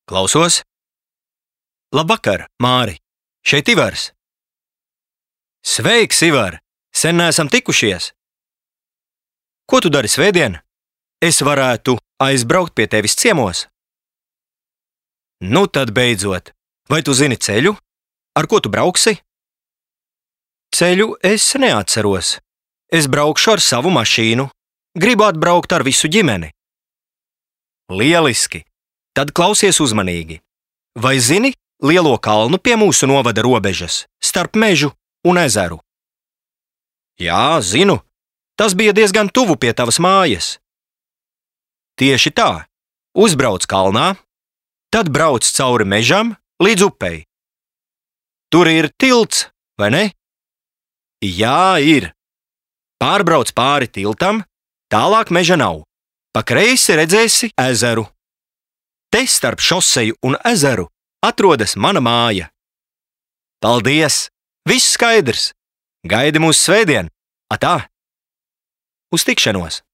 Klausos. Labvakar, Māri. Šeit Ivars. Sveiks, Ivar! Sen neesam tikušies. Ko tu dari svētdien? Es varētu aizbraukt pie tevis ciemos. Nu tad beidzot. Vai tu zini ceļu? Ar ko tu brauksi? Ceļu es neatceros. Es braukšu ar savu mašīnu. Gribu atbraukt ar visu ģimeni. Lieliski! Tad klausies uzmanīgi. Vai zini lielo kalnu pie mūsu novada robežas, starp mežu un ezeru? Jā, zinu. Tas bija diezgan tuvu pie tavas mājas. Tieši tā. Uzbrauc kalnā, tad brauc cauri mežam līdz upei. Tur ir tilts, vai ne? Jā, ir. Pārbrauc pāri tiltam, tālāk meža nav. Pa kreisi redzēsi ezeru. Te starp šoseju un ezeru atrodas mana māja. Paldies! Viss skaidrs! Gaidi mūs svētdien! Atā! Uz tikšanos!